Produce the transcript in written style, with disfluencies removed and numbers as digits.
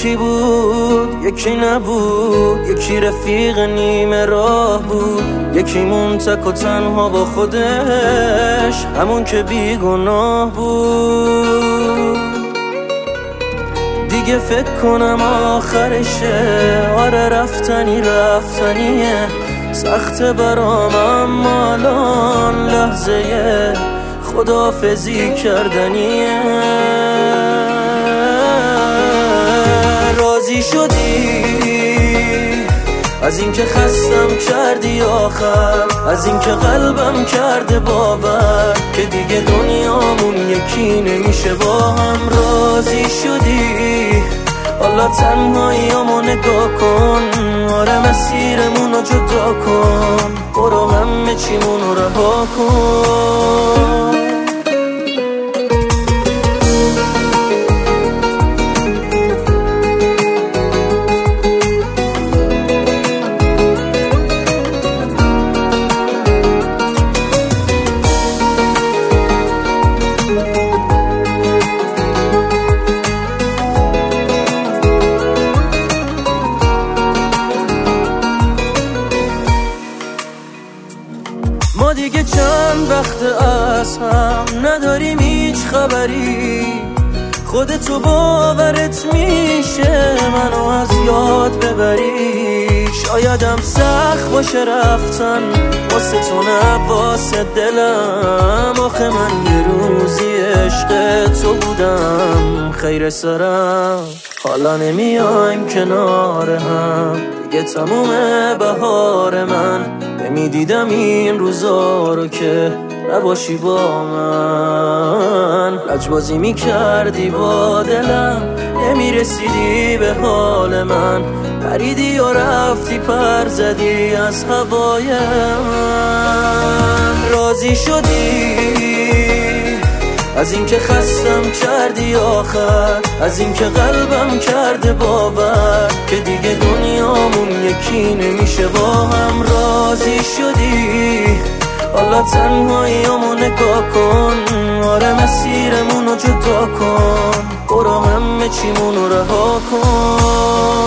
یکی بود یکی نبود، یکی رفیق نیمه راه بود، یکی مون تک و تنها با خودش، همون که بیگناه بود. دیگه فکر کنم آخرشه، آره رفتنیه، سخته برام اما الان لحظه خداحافظی کردنیه. راضی شدی از اینکه خستم کردی آخر، از اینکه قلبم کرده باور که دیگه دنیامون یکی نمیشه با هم. راضی شدی حالا تنهاییامو نگاه کن، آره مسیرمونو جدا کن، برو همه چیمونو رها کن. ما دیگه چند وقت از هم نداریم هیچ خبری، خودتو باورت میشه منو از یاد ببری. شایدم سخت باشه رفتن واسه تو نه واسه دلم، آخه من یه روزی عشق تو بودم خیر سرم. حالا نمیایم کنار هم دیگه، تموم بهار من، نمیدیدم این روزا رو که نباشی با من. لجبازی میکردی با دلم، نمیرسیدی به حال من، پریدی و رفتی پر زدی از هوای من. راضی شدی از اینکه خستم کردی آخر، از اینکه قلبم کرده باور که دیگه دنیامون یکی نمیشه با هم. راضی شدی حالا تنهاییامو نگاه کن، آره مسیرمونو جدا کن، برو همه چیمونو رها کن.